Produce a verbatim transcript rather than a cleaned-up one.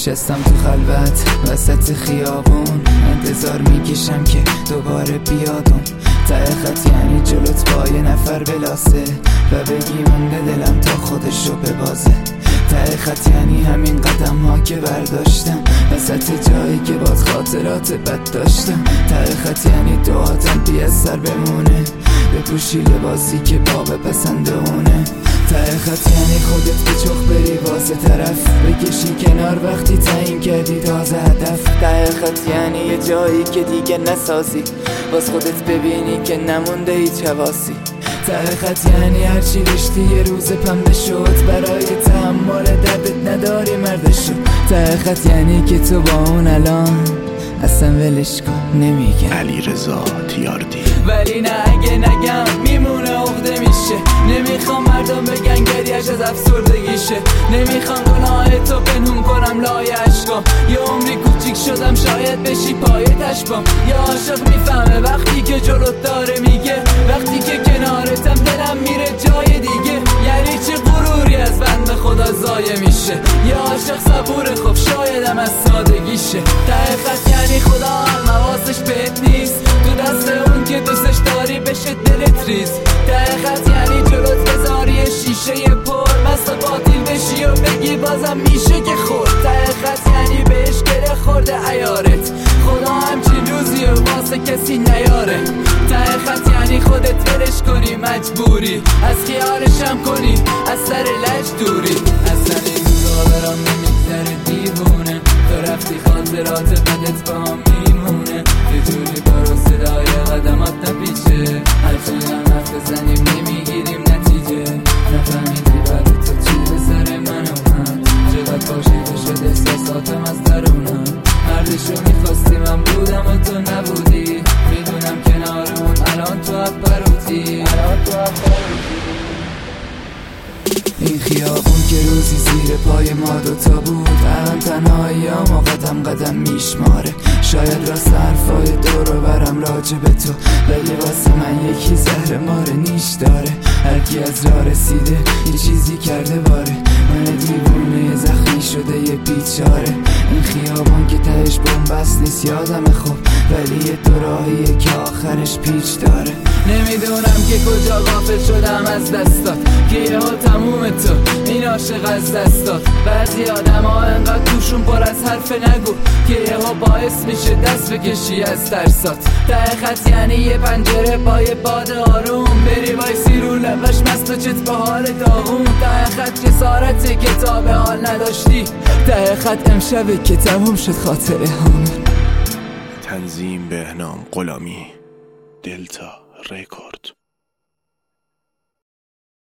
نشستم تو خلوت وسط خیابون، انتظار میکشم که دوباره بیادم. ته خط یعنی جلوت با یه نفر بلاسه و بگی مونده دلم تا خودشو ببازه. ته خط یعنی همین قدم ها که برداشتم وسط جایی که باز خاطرات بد داشتم. ته خط یعنی دعاتم بی اثر بمونه، بپوشی لباسی که باب پسند اونه. ته خط یعنی خودت به چخ بری واسه طرف، بکشی کنار وقتی تعیین کردی تازه هدف. ته خط یعنی یه جایی که دیگه نسازی، باز خودت ببینی که نمونده هیچ حواسی. ته خط یعنی هرچی داشتی یه روز پنبه شد، برای تحمل دردت نداری مرد شد. ته خط یعنی که تو با اون الان اصلا ولش کن نمیگم علیرضا تیاردی. ولی نه اگه نگم میمونه عقده میشه، نمیخوام مردم بگن گریه‌اش از افسردگیشه، نمیخوام گناه تو پنهون کنم لای عشقام. یه عمری کوچیک شدم شاید بشی پای تشبام. یه عاشق میفهمه وقتی که جلوت داره میگه، وقتی که کنارتم دلم میره جای دیگه. یعنی چه غروری از بند خدا ضایع میشه، یه عاشق صبور خب شایدم از سادگیشه. ته خط یعنی خدا حواسش بهت نیست، تو دست اون که دوستش داری بشه دلت ریز. ته خط یعنی جلوت بذاری شیشه پر مست و باطیل بشی و بگی بازم میشه که خورد. ته خط یعنی بهش گره خورده عیارت، خدا همچین روزی و واسه کسی نیاره. ته خط یعنی خودت ولش کنی مجبوری، از خیالشم کنی از سر لج دوری. اصلا این روزا برام نمیگذره دیوونه، تو رفتی خاطرات بدت با هم میمونه. یه جوری برو صدای قدمات نپیچه، هرچی هم حرف بزنیم نمیگیریم نتیجه. نفهمیدی بعد تو چی به سر من اومد، چقدر پاشیده شد احساساتم از درونم. مردشو میخواستی من بودم و تو نبودی، میدونم کنار اون الان تو اپروتی. این خیابون که روزی زیر پای ما دوتا بود، الان تنهایی ها قدم قدم میشماره. شاید راست حرفای دور و برم راجع به تو، ولی واسه من یکی زهر مار نیش داره. هرکی از راه رسیده یه چیزی کرده باره، من دیوونه زخمی شده یه بیچاره. این خیابون که تهش بنبست نیست یادم خوب، ولی یه دو راهیه که آخرش پیچ داره. نمیدونم که کجا غافل شدم از دستات، که یه ها تموم تو این عاشق از دستات. بعضی آدم ها انقدر توشون پر از حرف نگو که یه ها باعث میشه دست بکشی از ترسات. ته خط یعنی یه پنجره با یه باد آروم، بری وایسی رو لبش مست و چت به حال داغون. ته خط جسارته که تا به حال نداشتی، ته خط امشبه که تموم شد خاطره هم. تنظیم بهنام غلامی، دلتا رکورد.